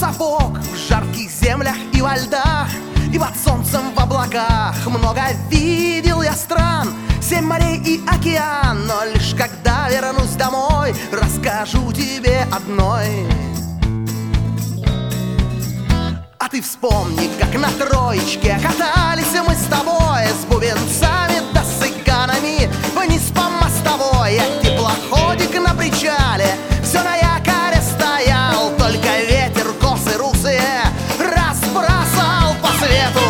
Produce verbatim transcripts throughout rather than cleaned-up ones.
сапог в жарких землях и во льдах, и под солнцем в облаках. Много видел я стран, семь морей и океан, но лишь когда вернусь домой, расскажу тебе одной. А ты вспомни, как на троечке катались мы с тобой, с бубенцами да с цыганами вниз по мостовой. Я теплоходик на причале, все на якоре стоял, только ветер косы русые разбросал по свету.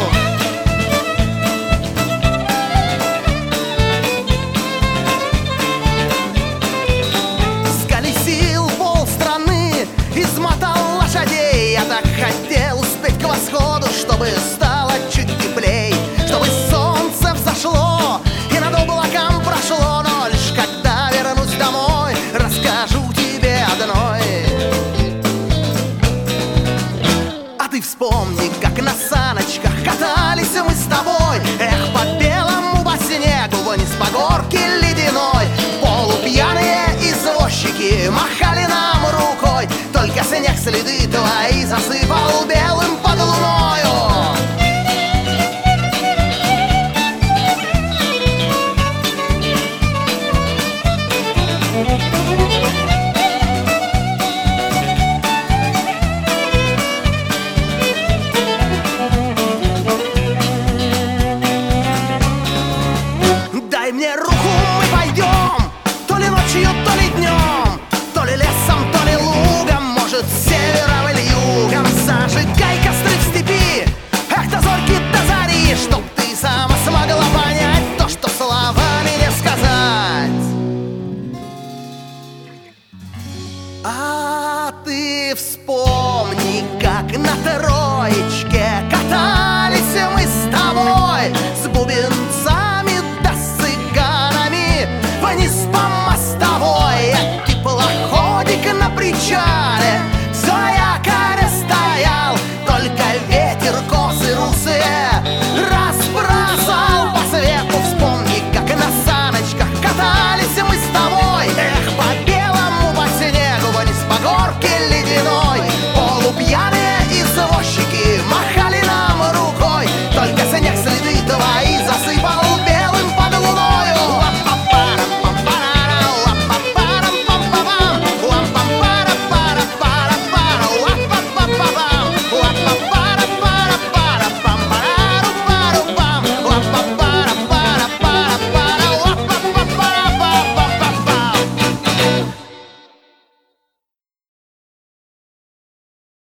Сколесил полстраны, измотал лошадей. Я так хотел успеть к восходу, чтобы стало чуть теплей, чтобы солнце взошло и над облаком прошло. Но лишь когда вернусь домой, расскажу тебе одной. А ты вспомни, как на саночках катались мы с тобой. Эх, по белому по снегу вниз по горке ледяной. Полупьяные извозчики махали нам рукой, только снег следы твои засыпал белым